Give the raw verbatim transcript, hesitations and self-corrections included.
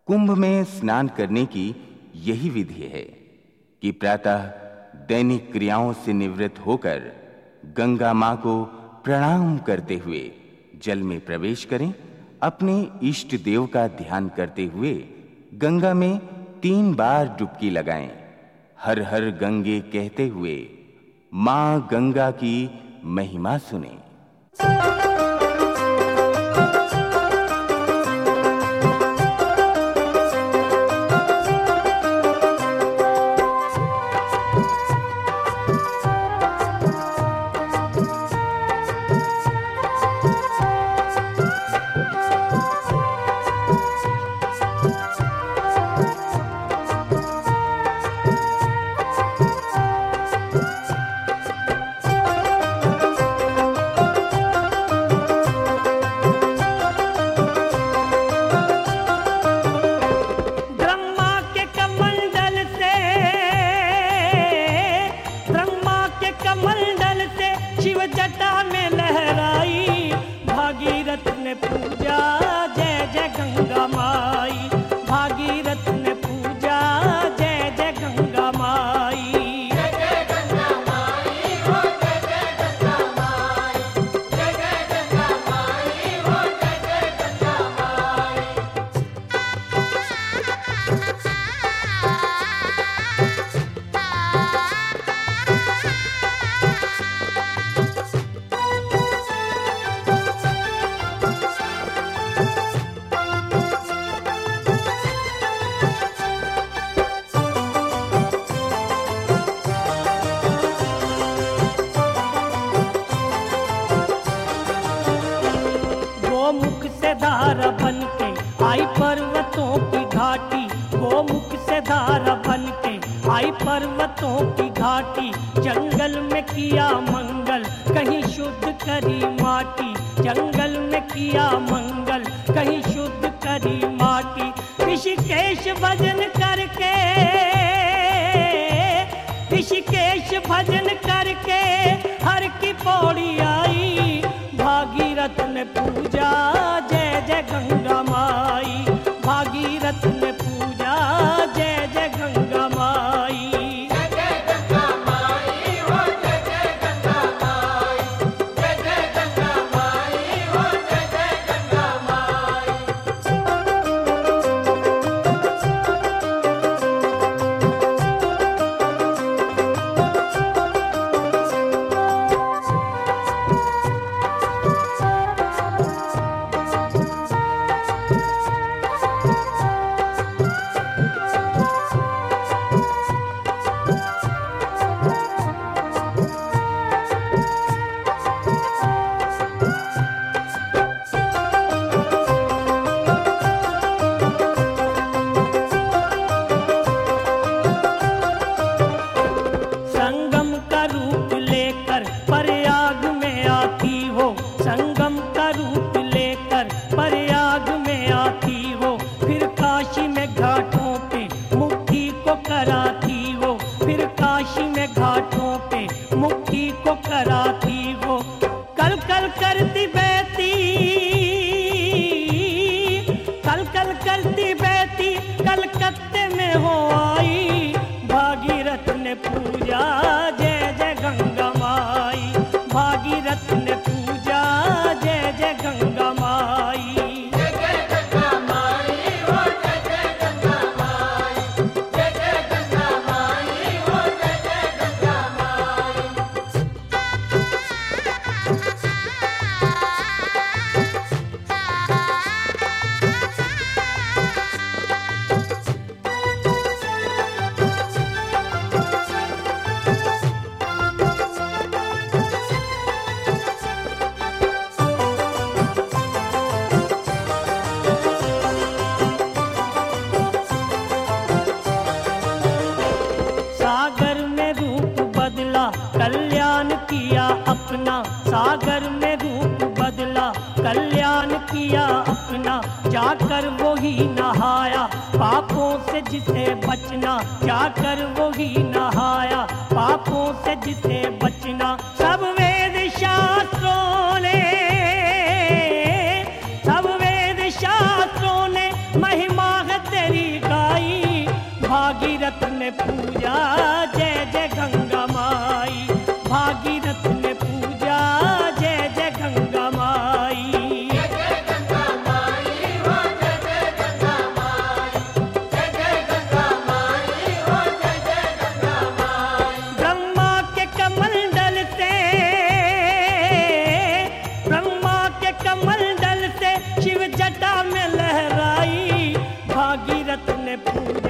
कुंभ में स्नान करने की यही विधि है कि प्रातः दैनिक क्रियाओं से निवृत्त होकर गंगा मां को प्रणाम करते हुए जल में प्रवेश करें। अपने इष्ट देव का ध्यान करते हुए गंगा में तीन बार डुबकी लगाएं। हर हर गंगे कहते हुए मां गंगा की महिमा सुनें। पूजा जय जय गंगा माई, भागीरथ ने पूजा जय जय गंगा माई। जय जय गंगा माई हो, जय जय गंगा माई, जय जय गंगा माई हो, जय जय गंगा माई। गोमुख से धारा बन के आई पर्वतों की घाटी, गोमुख से धारा बन के आई पर्वतों की घाटी। जंगल में किया मंगल कहीं शुद्ध करी माटी, जंगल में किया मंगल कहीं शुद्ध करी माटी। ऋषिकेश भजन करके, ऋषिकेश भजन करके हर की पौड़ी आई। भागीरथ ने पूजा जय जय गंगा माई, भागीरथ ने पूजा जय जय गंगा माई। जय जय गंगा माई हो, जय जय गंगा माई, जय जय गंगा माई हो, जय जय गंगा माई। संगम का रूप लेकर प्रयाग में आती हो, संगम का रूप लेकर प्रयाग में आती हो। फिर काशी में घाटों पे मुक्ति को कराती हो, फिर काशी में घाटों पे मुक्ति को कराती हो। कल कल करती बहती, कल कल करती बहती कलकत्ते में हो आई। भागीरथ ने पूजा जय जय गंगा माई, भागीरथ ने पूजा जय जय गंगा माई। जय जय गंगा माई हो, जय जय गंगा माई, जय जय गंगा माई हो, जय जय गंगा माई। सागर में रूप बदला कल्याण किया अपना, सागर में रूप बदला कल्याण किया अपना। जाकर वो ही नहाया पापों से जिसे बचना, जाकर वो ही नहाया पापों से जिसे बचना। सब वेद शास्त्रों ने, सब वेद शास्त्रों ने महिमा है ने पूजा जय जय गंगा माई, भागीरथ ने पूजा जय जय गंगा माई। जय जय गंगा माई हो जय जय गंगा माई, जय जय गंगा माई हो जय जय गंगा माई। ब्रह्मा के कमंडल से, ब्रह्मा के कमंडल से शिव जटा में लहराई, भागीरथ ने पूजा